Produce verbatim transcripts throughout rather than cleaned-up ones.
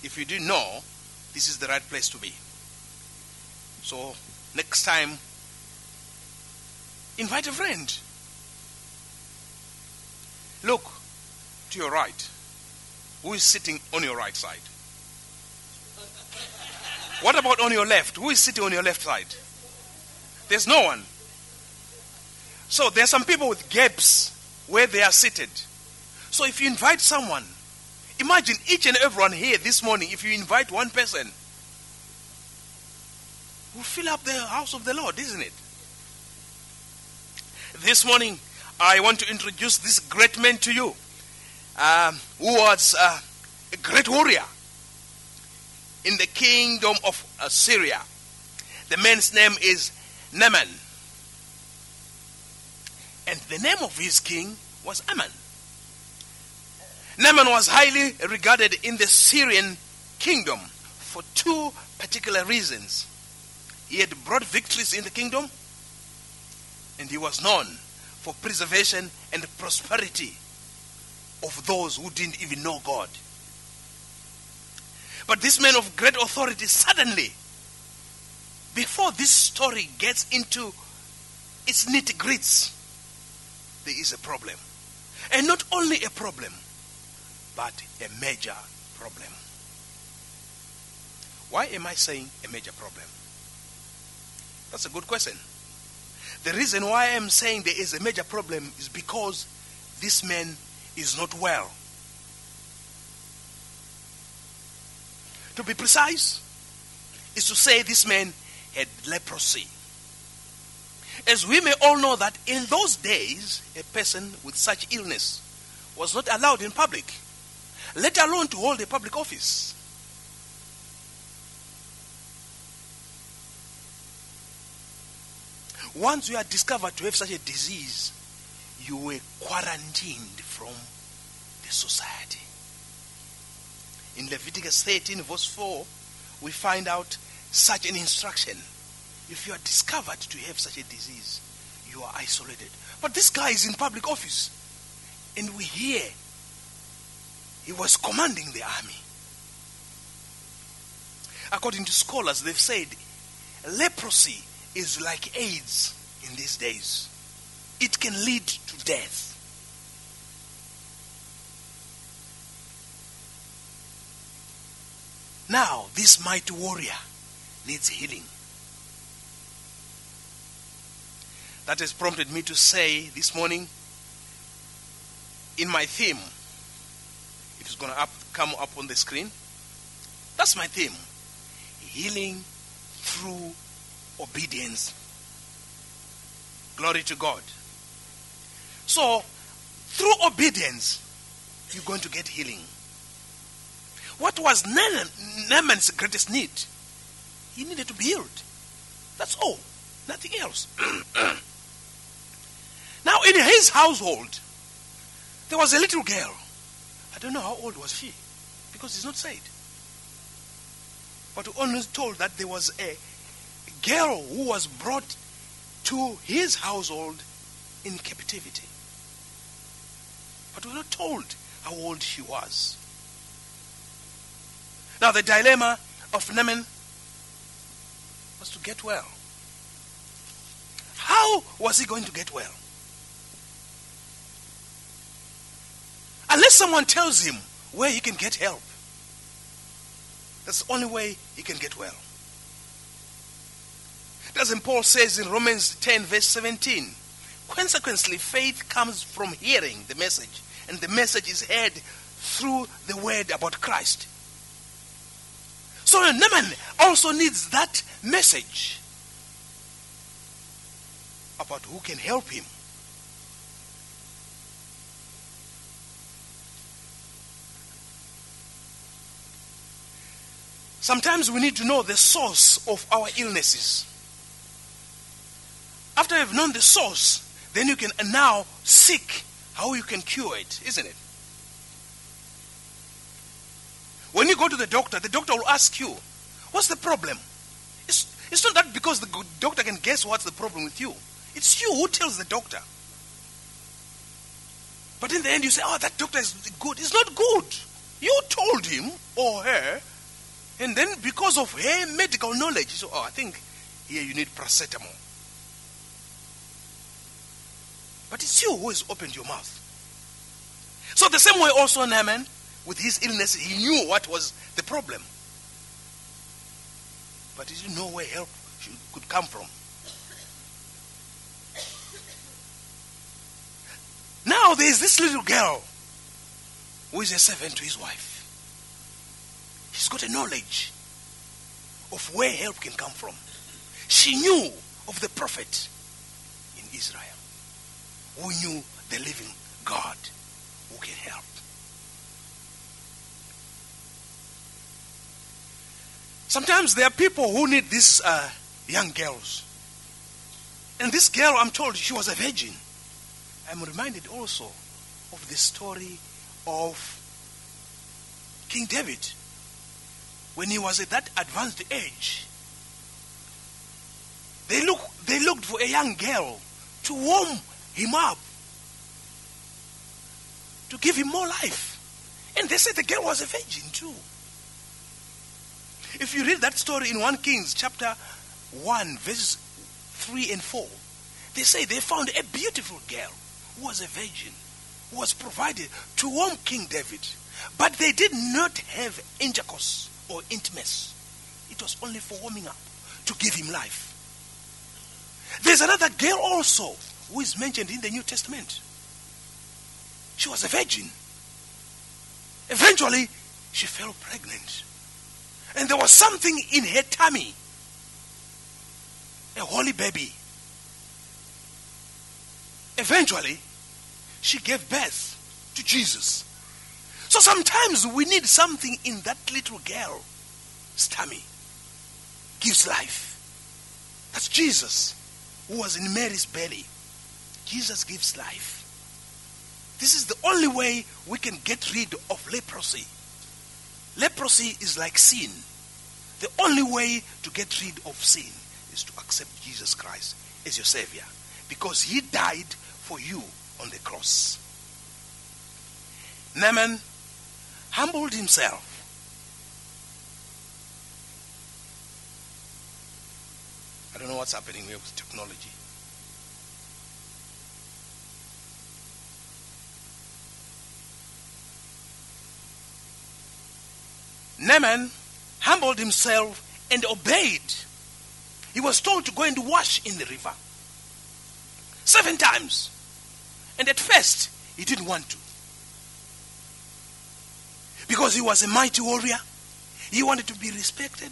if you didn't know, this is the right place to be. So next time, invite a friend. Look to your right. Who is sitting on your right side? What about on your left? Who is sitting on your left side? There's no one. So there are some people with gaps where they are seated. So if you invite someone, imagine each and everyone here this morning, if you invite one person, will fill up the house of the Lord, isn't it? This morning, I want to introduce this great man to you, um, who was uh, a great warrior in the kingdom of Assyria. The man's name is Naaman. And the name of his king was Ammon. Naaman was highly regarded in the Syrian kingdom for two particular reasons. He had brought victories in the kingdom, and he was known for preservation and prosperity of those who didn't even know God. But this man of great authority, suddenly, before this story gets into its nitty-gritties, there is a problem. And not only a problem, but a major problem. Why am I saying a major problem? That's a good question. The reason why I am saying there is a major problem is because this man is not well. To be precise, is to say this man had leprosy. As we may all know that in those days, a person with such illness was not allowed in public, let alone to hold a public office. Once you are discovered to have such a disease, you were quarantined from the society. In Leviticus thirteen verse four, we find out such an instruction. If you are discovered to have such a disease, you are isolated. But this guy is in public office. And we hear he was commanding the army. According to scholars, they've said leprosy is like AIDS in these days. It can lead to death. Now, this mighty warrior needs healing. That has prompted me to say this morning, in my theme, if it's going to up, come up on the screen, that's my theme. Healing through obedience. Glory to God. So, through obedience, you're going to get healing. What was Naaman's greatest need? He needed to be healed. That's all. Nothing else. Now, in his household, there was a little girl. I don't know how old was she, because it's not said. But we're only told that there was a girl who was brought to his household in captivity. But we're not told how old she was. Now, the dilemma of Naaman was to get well. How was he going to get well? Unless someone tells him where he can get help. That's the only way he can get well. Doesn't Paul says in Romans ten verse seventeen, consequently faith comes from hearing the message, and the message is heard through the word about Christ. So Naaman also needs that message about who can help him. Sometimes we need to know the source of our illnesses. After you've known the source, then you can now seek how you can cure it, isn't it? When you go to the doctor, the doctor will ask you, what's the problem? It's, it's not that because the doctor can guess what's the problem with you. It's you who tells the doctor. But in the end you say, oh, that doctor is good. It's not good. You told him or her And then because of her medical knowledge, so oh, I think here you need paracetamol. But it's you who has opened your mouth. So the same way also Naaman, with his illness, he knew what was the problem. But he didn't know where help should, could come from. Now there is this little girl who is a servant to his wife. She's got a knowledge of where help can come from. She knew of the prophet in Israel who knew the living God who can help. Sometimes there are people who need these uh, young girls. And this girl, I'm told, she was a virgin. I'm reminded also of the story of King David. When he was at that advanced age, they, look, they looked for a young girl to warm him up, to give him more life. And they said the girl was a virgin too. If you read that story in First Kings chapter one, verses three and four, they say they found a beautiful girl who was a virgin, who was provided to warm King David. But they did not have intercourse or intimacy. It was only for warming up, to give him life. There's another girl also who is mentioned in the New Testament. She was a virgin. Eventually, she fell pregnant. And there was something in her tummy. A holy baby. Eventually, she gave birth to Jesus. So sometimes we need something in that little girl's tummy. Gives life. That's Jesus, who was in Mary's belly. Jesus gives life. This is the only way we can get rid of leprosy. Leprosy is like sin. The only way to get rid of sin is to accept Jesus Christ as your Savior, because he died for you on the cross. Naaman humbled himself. I don't know what's happening here with technology. Naaman humbled himself and obeyed. He was told to go and wash in the river seven times. And at first, he didn't want to. Because he was a mighty warrior. He wanted to be respected.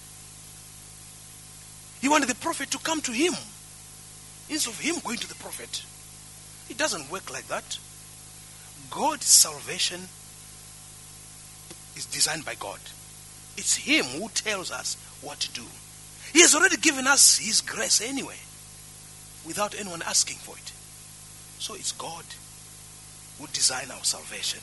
He wanted the prophet to come to him instead of him going to the prophet. It doesn't work like that. God's salvation is designed by God. It's him who tells us what to do. He has already given us his grace anyway, without anyone asking for it. So it's God who designed our salvation.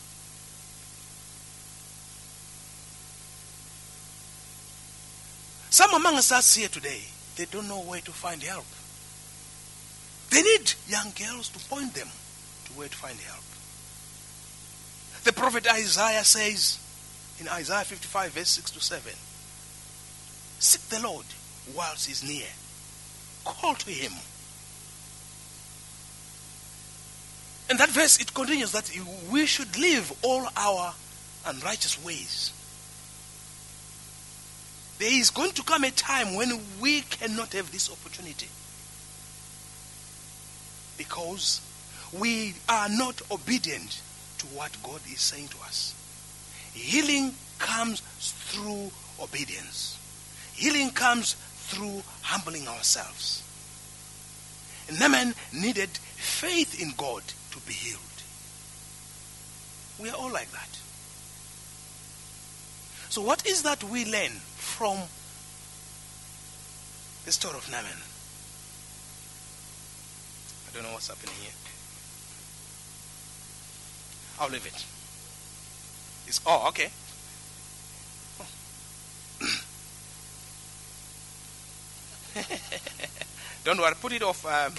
Some among us here today, they don't know where to find help. They need young girls to point them to where to find help. The prophet Isaiah says in Isaiah fifty-five, verse six to seven, seek the Lord whilst he is near. Call to him. And that verse, it continues that we should leave all our unrighteous ways. There is going to come a time when we cannot have this opportunity, because we are not obedient to what God is saying to us. Healing comes through obedience. Healing comes through humbling ourselves. And Naaman needed faith in God to be healed. We are all like that. So what is that we learn from the story of Naaman? I don't know what's happening here. I'll leave it. It's, oh, okay. Oh. Don't worry, put it off. Um,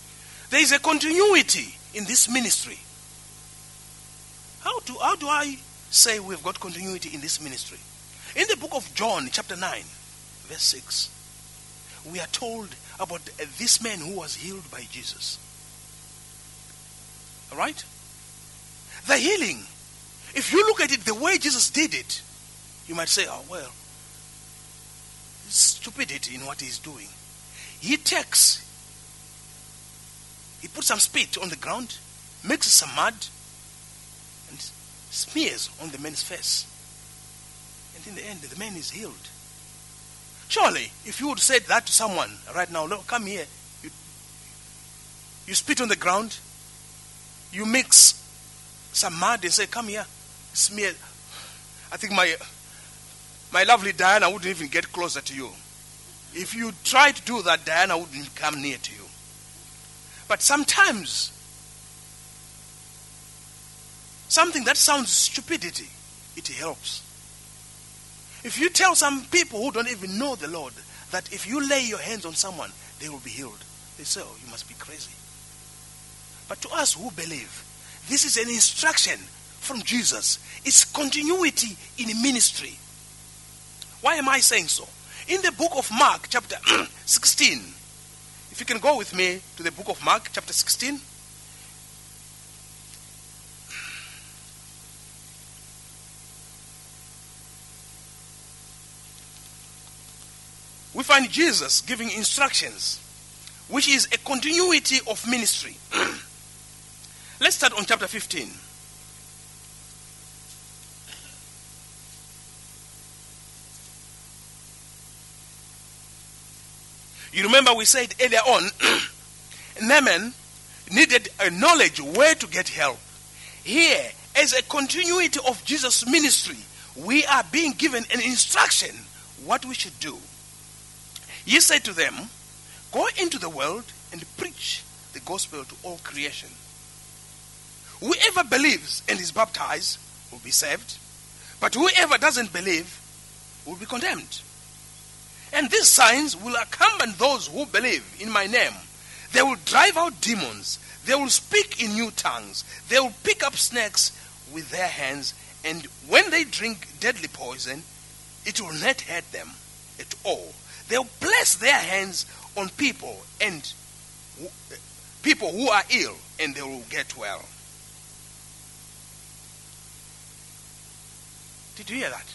there is a continuity in this ministry. How do, how do I say we've got continuity in this ministry? In the book of John, chapter nine, verse six, we are told about this man who was healed by Jesus. All right? The healing, if you look at it the way Jesus did it, you might say, oh, well, stupidity in what he's doing. He takes, he puts some spit on the ground, mixes some mud, and smears on the man's face. And in the end, the man is healed. Surely, if you would say that to someone right now, look, come here, you, you spit on the ground, you mix some mud and say, come here, smear. I think my my lovely Diana wouldn't even get closer to you. If you try to do that, Diana wouldn't come near to you. But sometimes, something that sounds stupidity, it helps. If you tell some people who don't even know the Lord that if you lay your hands on someone, they will be healed, they say, oh, you must be crazy. But to us who believe, this is an instruction from Jesus. It's continuity in ministry. Why am I saying so? In the book of Mark, chapter sixteen, if you can go with me to the book of Mark, chapter sixteen. We find Jesus giving instructions, which is a continuity of ministry. Let's start on chapter fifteen. You remember we said earlier on, Naaman needed a knowledge where to get help. Here, as a continuity of Jesus' ministry, we are being given an instruction what we should do. He said to them, go into the world and preach the gospel to all creation. Whoever believes and is baptized will be saved, but whoever doesn't believe will be condemned. And these signs will accompany those who believe in my name. They will drive out demons. They will speak in new tongues. They will pick up snakes with their hands. And when they drink deadly poison, it will not hurt them at all. They will place their hands on people and people who are ill, and they will get well. Did you hear that?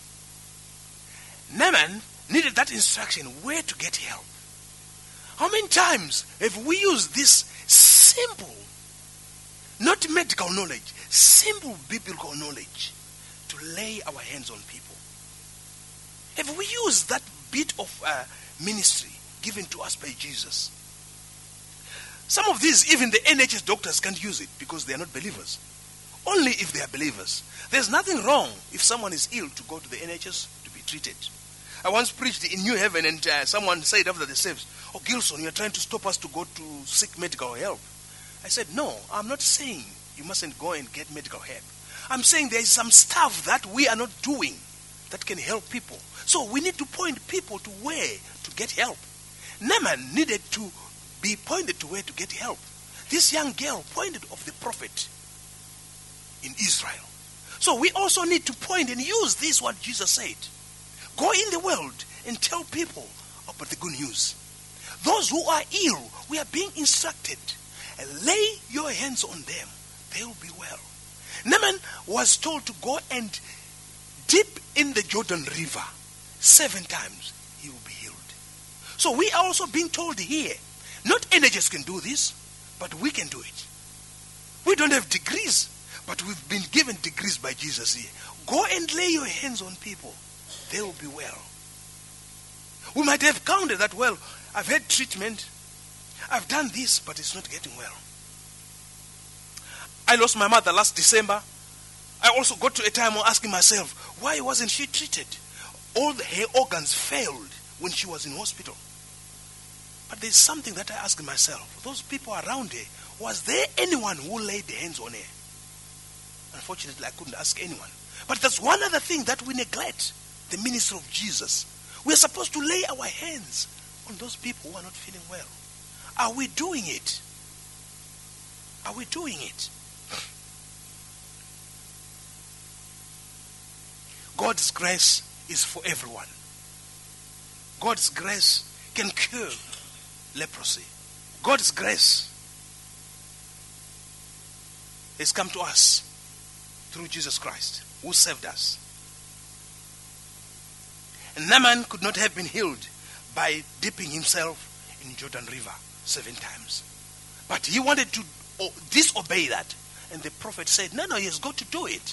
Naaman needed that instruction where to get help. How many times have we used this simple, not medical knowledge, simple biblical knowledge to lay our hands on people? Have we used that bit of uh, ministry given to us by Jesus? Some of these, even the N H S doctors can't use it because they are not believers. Only if they are believers. There's nothing wrong if someone is ill to go to the N H S to be treated. I once preached in New Haven, and uh, someone said after the service, oh, Gilson, you're trying to stop us to go to seek medical help. I said, no, I'm not saying you mustn't go and get medical help. I'm saying there is some stuff that we are not doing that can help people. So we need to point people to where to get help. Naaman needed to be pointed to where to get help. This young girl pointed of the prophet in Israel. So we also need to point and use this, what Jesus said. Go in the world and tell people about the good news. Those who are ill, we are being instructed. Lay your hands on them. They will be well. Naaman was told to go and dip in the Jordan River seven times. He will be healed. So we are also being told here, not N H S can do this, but we can do it. We don't have degrees, but we've been given degrees by Jesus here. Go and lay your hands on people. They will be well. We might have counted that, well, I've had treatment, I've done this, but it's not getting well. I lost my mother last December. I also got to a time of asking myself, why wasn't she treated? All the, her organs failed when she was in hospital. But there's something that I asked myself. Those people around her, was there anyone who laid hands on her? Unfortunately, I couldn't ask anyone. But there's one other thing that we neglect. The ministry of Jesus. We are supposed to lay our hands on those people who are not feeling well. Are we doing it? Are we doing it? God's grace is for everyone. God's grace can cure leprosy. God's grace has come to us through Jesus Christ, who saved us. And Naaman could not have been healed by dipping himself in Jordan River seven times. But he wanted to disobey that. And the prophet said, no, no, he has got to do it.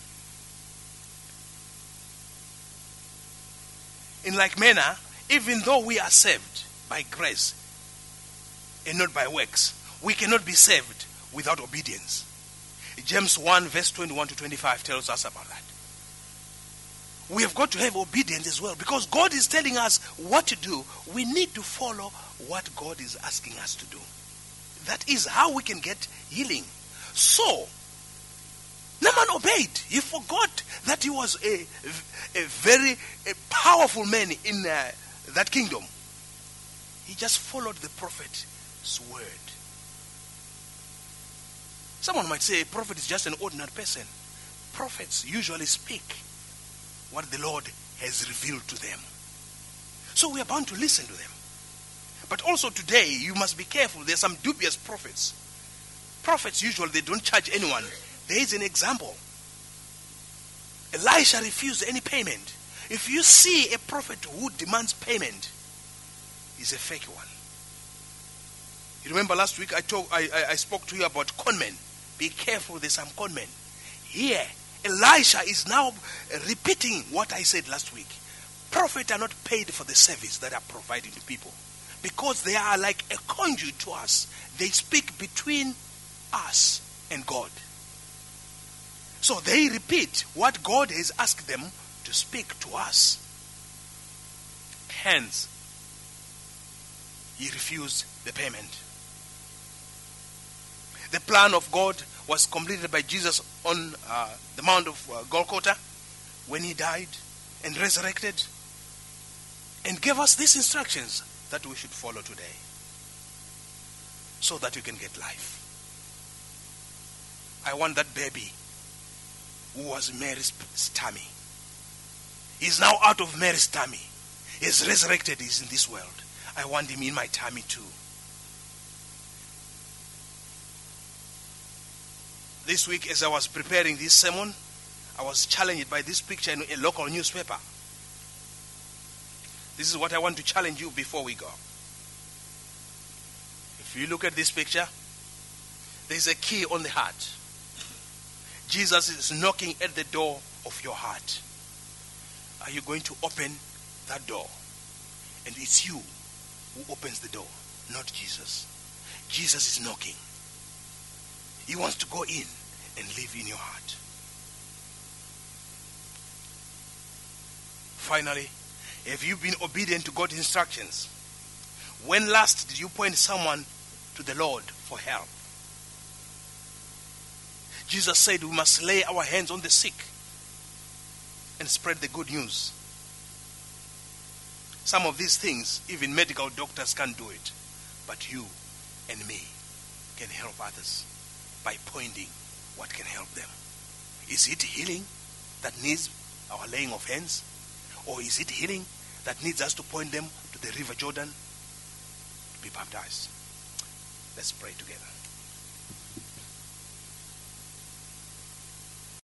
In like manner, even though we are saved by grace and not by works, we cannot be saved without obedience. James one verse twenty-one to twenty-five tells us about that. We have got to have obedience as well, because God is telling us what to do. We need to follow what God is asking us to do. That is how we can get healing. So, Naaman obeyed. He forgot that he was a, a very a powerful man in uh, that kingdom. He just followed the prophet's word. Someone might say a prophet is just an ordinary person. Prophets usually speak what the Lord has revealed to them. So we are bound to listen to them. But also today, you must be careful. There are some dubious prophets. Prophets usually, they don't charge anyone. There is an example. Elisha refused any payment. If you see a prophet who demands payment, he's a fake one. You remember last week I, told, I, I, I spoke to you about conmen. Be careful, there's some conmen. Here, Elisha is now repeating what I said last week. Prophets are not paid for the service that are provided to people, because they are like a conduit to us. They speak between us and God. So they repeat what God has asked them to speak to us. Hence, he refused the payment. The plan of God was completed by Jesus on uh, the Mount of uh, Golgotha when he died and resurrected, and gave us these instructions that we should follow today so that you can get life. I want that baby who was Mary's tummy. He's now out of Mary's tummy. He's resurrected. He's in this world. I want him in my tummy too. This week, as I was preparing this sermon, I was challenged by this picture in a local newspaper. This is what I want to challenge you before we go. If you look at this picture, there's a key on the heart. Jesus is knocking at the door of your heart. Are you going to open that door? And it's you who opens the door, not Jesus. Jesus is knocking. He wants to go in and live in your heart. Finally, have you been obedient to God's instructions? When last did you point someone to the Lord for help? Jesus said we must lay our hands on the sick and spread the good news. Some of these things, even medical doctors can't do it. But you and me can help others by pointing what can help them. Is it healing that needs our laying of hands? Or is it healing that needs us to point them to the River Jordan to be baptized? Let's pray together.